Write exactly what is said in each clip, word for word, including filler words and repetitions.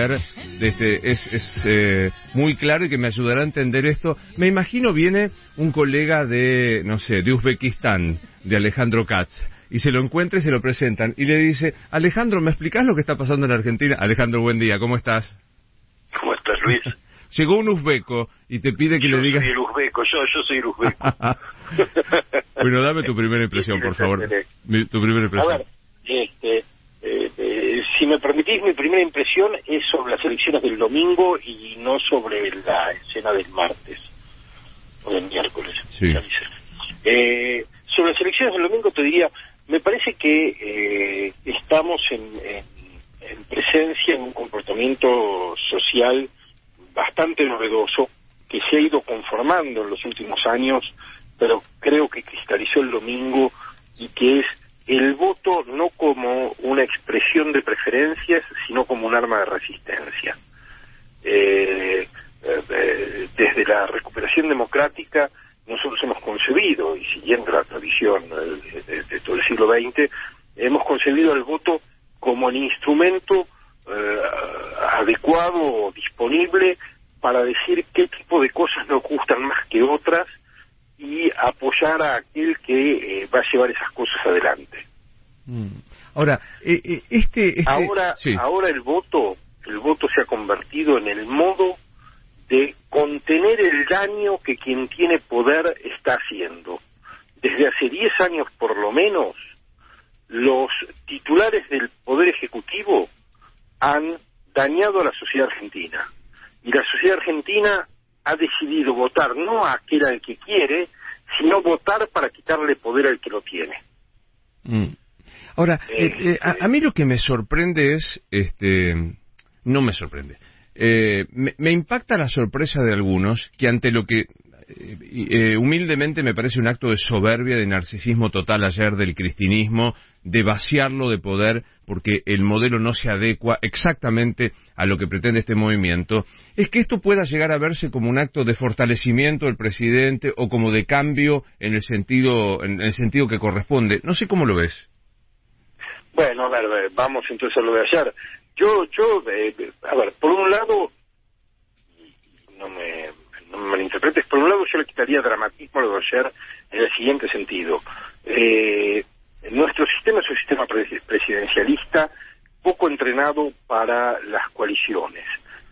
saber, este, es, es eh, muy claro y que me ayudará a entender esto. Me imagino viene un colega de, no sé, de Uzbekistán, de Alejandro Katz, y se lo encuentra y se lo presentan, y le dice, Alejandro, ¿me explicás lo que está pasando en Argentina? Alejandro, buen día, ¿cómo estás? ¿Cómo estás, Luis? Llegó un uzbeco y te pide que yo le digas... Yo soy el uzbeco, yo, yo soy el uzbeco. Bueno, dame tu primera impresión, por favor. Mi, tu primera impresión. A ver, este, eh, eh, si me permitís, mi primera impresión es sobre las elecciones del domingo y no sobre la escena del martes o del miércoles. Sí. Eh, sobre las elecciones del domingo te diría, me parece que eh, estamos en, en, en presencia de un comportamiento social bastante novedoso que se ha ido conformando en los últimos años, pero creo que cristalizó el domingo, y que es el voto no como una expresión de preferencias, sino como un arma de resistencia. Eh, eh, desde la recuperación democrática nosotros hemos concebido, y siguiendo la tradición de, de, de todo el siglo veinte, hemos concebido el voto como el instrumento eh, adecuado o disponible para decir qué tipo de cosas nos gustan más que otras y apoyar a aquel que eh, va a llevar esas cosas adelante. Mm. Ahora, eh, eh, este, este... ahora, sí. ahora el voto, el voto se ha convertido en el modo de contener el daño que quien tiene poder está haciendo. Desde hace diez años por lo menos, los titulares del Poder Ejecutivo han dañado a la sociedad argentina. Y la sociedad argentina ha decidido votar no a aquel al que quiere, sino votar para quitarle poder al que lo tiene. Mm. Ahora, eh, eh, a, a mí lo que me sorprende es, este, no me sorprende, eh, me, me impacta la sorpresa de algunos que ante lo que eh, eh, humildemente me parece un acto de soberbia, de narcisismo total ayer del cristinismo, de vaciarlo de poder porque el modelo no se adecua exactamente a lo que pretende este movimiento, es que esto pueda llegar a verse como un acto de fortalecimiento del presidente o como de cambio en el sentido, en el sentido que corresponde. No sé cómo lo ves. Bueno, a ver, vamos entonces a lo de ayer. Yo, yo, eh, a ver, por un lado, no me, no me malinterpretes, por un lado yo le quitaría dramatismo a lo de ayer en el siguiente sentido. Eh, nuestro sistema es un sistema presidencialista poco entrenado para las coaliciones.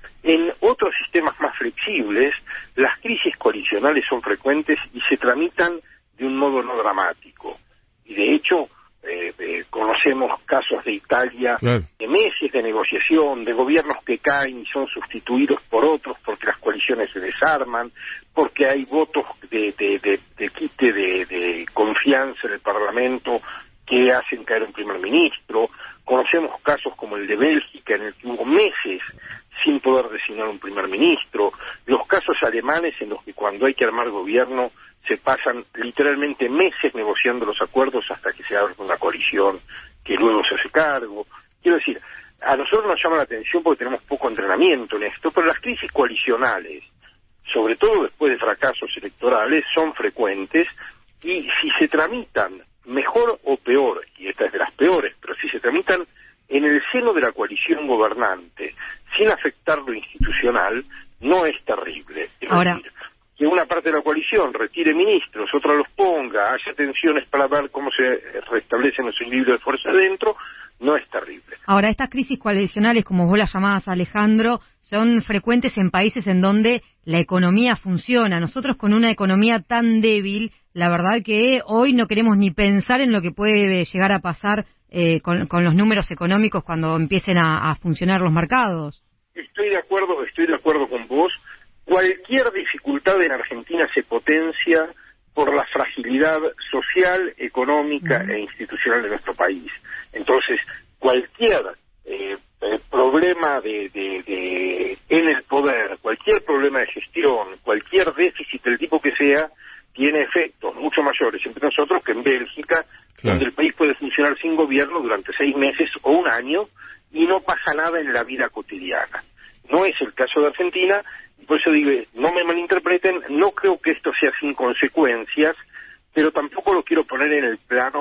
En otros sistemas más flexibles, las crisis coalicionales son frecuentes y se tramitan de un modo no dramático. Y de hecho, Eh, eh, conocemos casos de Italia, claro, de meses de negociación, de gobiernos que caen y son sustituidos por otros porque las coaliciones se desarman, porque hay votos de, de, de, de quite de, de confianza en el Parlamento que hacen caer un primer ministro. Conocemos casos como el de Bélgica, en el que hubo meses sin poder designar un primer ministro, los casos alemanes en los que cuando hay que armar gobierno se pasan literalmente meses negociando los acuerdos hasta que se abre una coalición que luego se hace cargo. Quiero decir, a nosotros nos llama la atención porque tenemos poco entrenamiento en esto, pero las crisis coalicionales, sobre todo después de fracasos electorales, son frecuentes, y si se tramitan mejor o peor, y esta es de las peores, pero si se tramitan en el seno de la coalición gobernante, sin afectar lo institucional, no es terrible. Quiero Ahora, decir, que una parte de la coalición retire ministros, otra los ponga, haya tensiones para ver cómo se restablecen los equilibrios de fuerza adentro, no es terrible. Ahora, estas crisis coalicionales, como vos las llamabas, Alejandro, son frecuentes en países en donde la economía funciona. Nosotros, con una economía tan débil, la verdad que hoy no queremos ni pensar en lo que puede llegar a pasar eh, con, con los números económicos cuando empiecen a, a funcionar los mercados. Estoy de acuerdo, estoy de acuerdo con vos. Cualquier dificultad en Argentina se potencia por la fragilidad social, económica uh-huh. e institucional de nuestro país. Entonces, cualquier eh, eh, problema de, de, de en el poder, cualquier problema de gestión, cualquier déficit del tipo que sea, tiene efectos mucho mayores entre nosotros que en Bélgica, claro, donde el país puede funcionar sin gobierno durante seis meses o un año y no pasa nada en la vida cotidiana. No es el caso de Argentina. Por eso digo, no me malinterpreten, no creo que esto sea sin consecuencias, pero tampoco lo quiero poner en el plano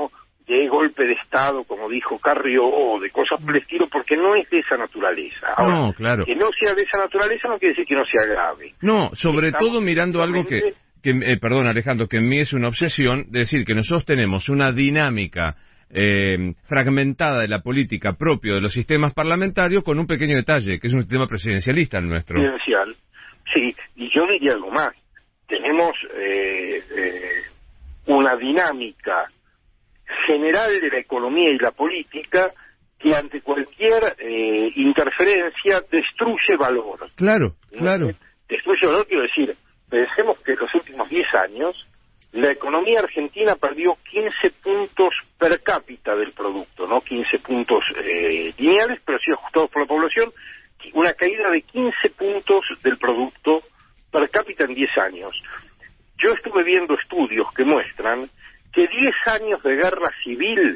de golpe de Estado, como dijo Carrió, o de cosas por el estilo, porque no es de esa naturaleza. Ahora, no, claro. Que no sea de esa naturaleza no quiere decir que no sea grave. No, sobre Estamos todo mirando algo que, que eh, perdón Alejandro, que en mí es una obsesión, de decir que nosotros tenemos una dinámica eh, fragmentada de la política propio de los sistemas parlamentarios con un pequeño detalle, que es un sistema presidencialista el nuestro. Presidencial, sí, y yo diría algo más. Tenemos eh, eh, una dinámica general de la economía y la política que ante cualquier eh, interferencia destruye valor. Claro, claro. ¿No? Destruye valor, quiero decir, pensemos que en los últimos diez años la economía argentina perdió quince puntos per cápita del producto, no quince puntos eh, lineales, pero sí ajustados por la población, una caída de quince puntos del producto per cápita en diez años. Yo estuve viendo estudios que muestran que diez años de guerra civil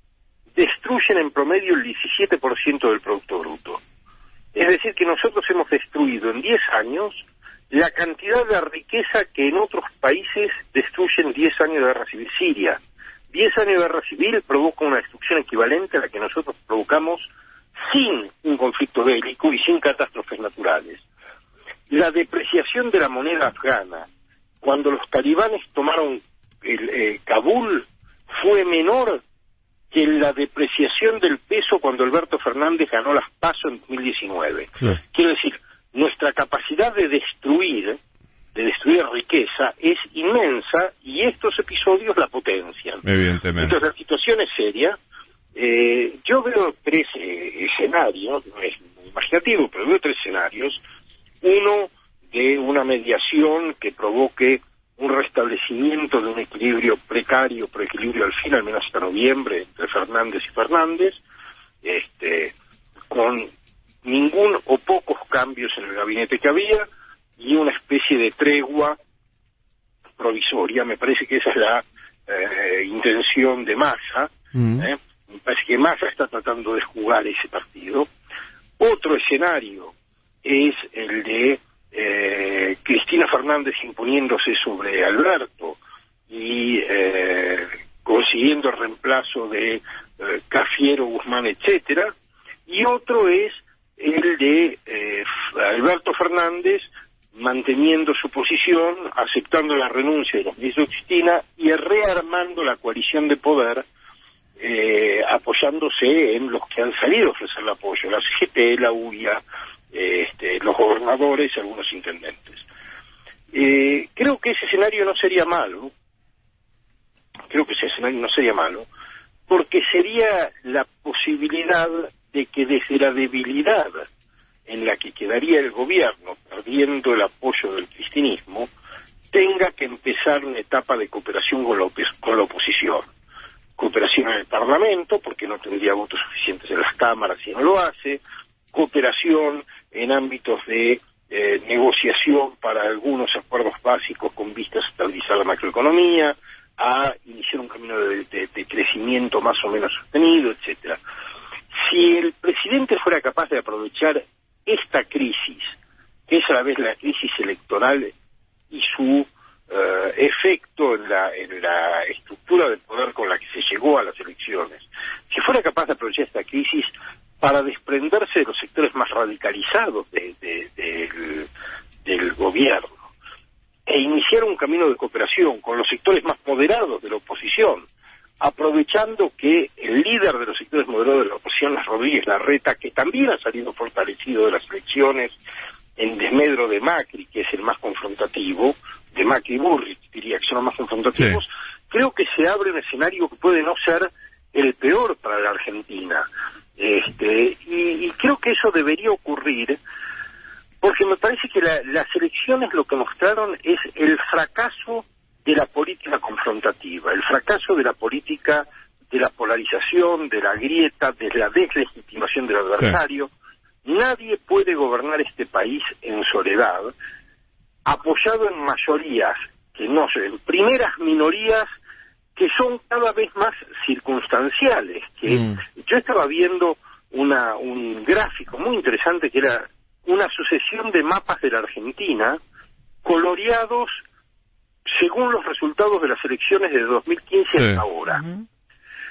destruyen en promedio el diecisiete por ciento del Producto Bruto. Es decir, que nosotros hemos destruido en diez años la cantidad de riqueza que en otros países destruyen diez años de guerra civil. Siria, diez años de guerra civil provoca una destrucción equivalente a la que nosotros provocamos sin un conflicto bélico y sin catástrofes naturales. La depreciación de la moneda afgana, cuando los talibanes tomaron el eh, Kabul, fue menor que la depreciación del peso cuando Alberto Fernández ganó las PASO en dos mil diecinueve. Sí. Quiero decir, nuestra capacidad de destruir, de destruir riqueza es inmensa y estos episodios la potencian. Evidentemente. Entonces la situación es seria. Eh, yo veo tres eh, escenarios, no es muy imaginativo, pero veo tres escenarios. Uno de una mediación que provoque un restablecimiento de un equilibrio precario, pero equilibrio al fin, al menos hasta noviembre, entre Fernández y Fernández, este, con ningún o pocos cambios en el gabinete que había, y una especie de tregua provisoria. Me parece que esa es la eh, intención de Massa. Mm. ¿eh? Me parece que Massa está tratando de jugar ese partido. Otro escenario es el de Eh, Cristina Fernández imponiéndose sobre Alberto y eh, consiguiendo el reemplazo de eh, Cafiero, Guzmán, etcétera, y otro es el de eh, Alberto Fernández manteniendo su posición, aceptando la renuncia de los ministros de Cristina y rearmando la coalición de poder, eh, apoyándose en los que han salido a ofrecer el apoyo, la C G T, la U I A, Este, los gobernadores y algunos intendentes. Eh, creo que ese escenario no sería malo, creo que ese escenario no sería malo, porque sería la posibilidad de que desde la debilidad en la que quedaría el gobierno, perdiendo el apoyo del cristinismo, tenga que empezar una etapa de cooperación con la, con la oposición. Cooperación en el Parlamento, porque no tendría votos suficientes en las cámaras si no lo hace, cooperación en ámbitos de eh, negociación para algunos acuerdos básicos con vistas a estabilizar la macroeconomía, a iniciar un camino de, de, de crecimiento más o menos sostenido, etcétera. Si el presidente fuera capaz de aprovechar esta crisis, que es a la vez la crisis electoral y su uh, efecto en la, en la estructura del poder con la que se llegó a las elecciones, si fuera capaz de aprovechar esta crisis para desprenderse de los sectores más radicalizados de, de, de, del, del gobierno e iniciar un camino de cooperación con los sectores más moderados de la oposición, aprovechando que el líder de los sectores moderados de la oposición, Las Rodríguez Larreta, que también ha salido fortalecido de las elecciones en desmedro de Macri, que es el más confrontativo, de Macri y Burrich, diría que son los más confrontativos, sí. Creo que se abre un escenario que puede no ser el peor para la Argentina. Este, y, y creo que eso debería ocurrir, porque me parece que la, las elecciones lo que mostraron es el fracaso de la política confrontativa, el fracaso de la política de la polarización, de la grieta, de la deslegitimación del adversario. Sí. Nadie puede gobernar este país en soledad, apoyado en mayorías, que no sé, en primeras minorías que son cada vez más circunstanciales. Que mm. Yo estaba viendo una un gráfico muy interesante que era una sucesión de mapas de la Argentina coloreados según los resultados de las elecciones de dos mil quince sí. hasta ahora. Uh-huh.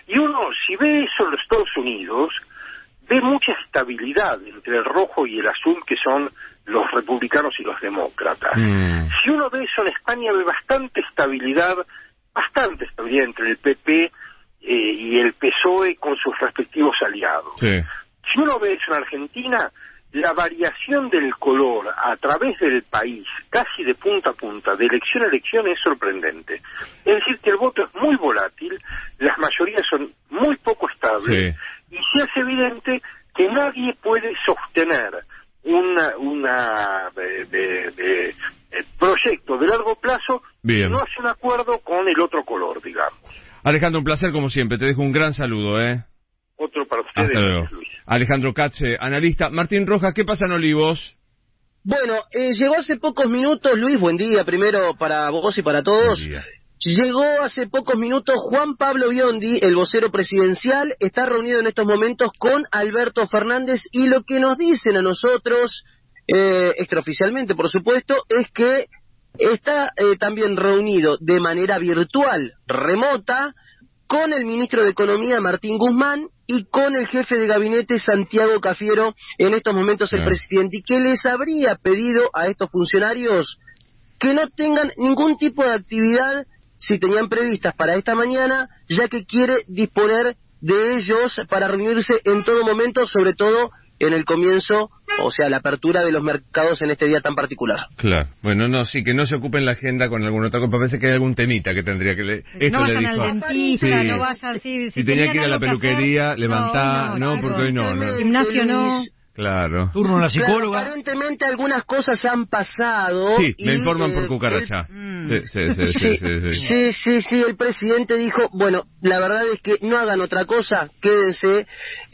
Y uno, si ve eso en los Estados Unidos, ve mucha estabilidad entre el rojo y el azul, que son los republicanos y los demócratas. Mm. Si uno ve eso en España, ve bastante estabilidad, bastante estabilidad entre el P P eh, y el P S O E con sus respectivos aliados. Sí. Si uno ve eso en Argentina, la variación del color a través del país, casi de punta a punta, de elección a elección, es sorprendente. Es decir, que el voto es muy volátil, las mayorías son muy poco estables, sí. y se hace evidente que nadie puede sostener una, una de, de, de, de proyecto de largo plazo si no hace un acuerdo con el otro color, digamos. Alejandro, un placer como siempre. Te dejo un gran saludo, ¿eh? Otro para ustedes, Hasta luego. Luis. Alejandro Katze, analista. Martín Rojas, ¿qué pasa en Olivos? Bueno, eh, llegó hace pocos minutos, Luis, buen día primero para vos y para todos. Llegó hace pocos minutos Juan Pablo Biondi, el vocero presidencial, está reunido en estos momentos con Alberto Fernández, y lo que nos dicen a nosotros, eh, extraoficialmente por supuesto, es que está eh, también reunido de manera virtual, remota, con el ministro de Economía Martín Guzmán y con el jefe de gabinete Santiago Cafiero, en estos momentos el presidente, y que les habría pedido a estos funcionarios que no tengan ningún tipo de actividad si tenían previstas para esta mañana, ya que quiere disponer de ellos para reunirse en todo momento, sobre todo en el comienzo, o sea, la apertura de los mercados en este día tan particular. Claro, bueno, no, sí, que no se ocupen la agenda con alguna otra cosa, parece que hay algún temita que tendría que... Le... Esto no vayan le dijo, al dentista, sí. no vayan... Sí, si, si tenía que ir a la peluquería, hacer, levantar, no, no, no, porque hoy no, no. Gimnasio no... Claro. Turno a la psicóloga. Claro, aparentemente algunas cosas han pasado. Sí, y, me informan eh, por cucaracha. El... Sí, sí, sí, sí, sí, sí. sí, sí, sí, el presidente dijo, bueno, la verdad es que no hagan otra cosa, quédense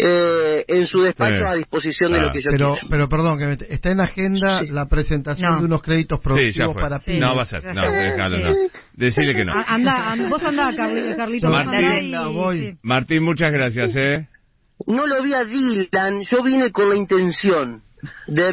eh, en su despacho sí. a disposición ah, de lo que ellos pero, quieran. Pero perdón, que me... está en agenda sí. la presentación no. de unos créditos productivos sí, para sí. pymes. No va a ser, no, déjalo, no. Decirle que no. Anda, anda vos andá, Carlito. Carlito Martín, y... voy. Martín, muchas gracias, ¿eh? No lo vi a Dylan, yo vine con la intención de